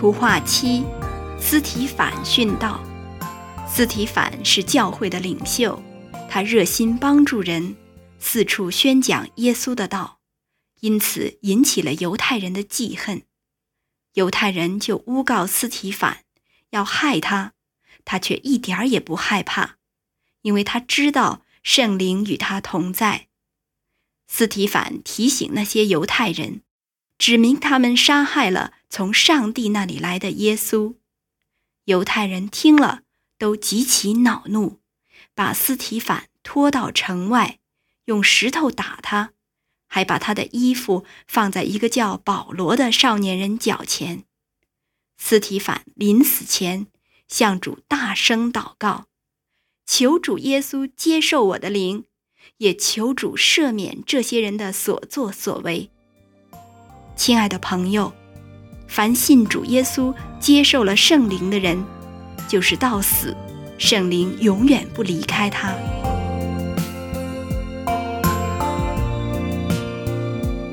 图画7，司提反殉道。司提反是教会的领袖，他热心帮助人，四处宣讲耶稣的道，因此引起了犹太人的记恨。犹太人就诬告司提反要害他，他却一点儿也不害怕，因为他知道圣灵与他同在。司提反提醒那些犹太人，指明他们杀害了从上帝那里来的耶稣。犹太人听了都极其恼怒，把司提反拖到城外，用石头打他，还把他的衣服放在一个叫保罗的少年人脚前。司提反临死前向主大声祷告，求主耶稣接受我的灵，也求主赦免这些人的所作所为。亲爱的朋友，凡信主耶稣接受了圣灵的人，就是到死圣灵永远不离开他。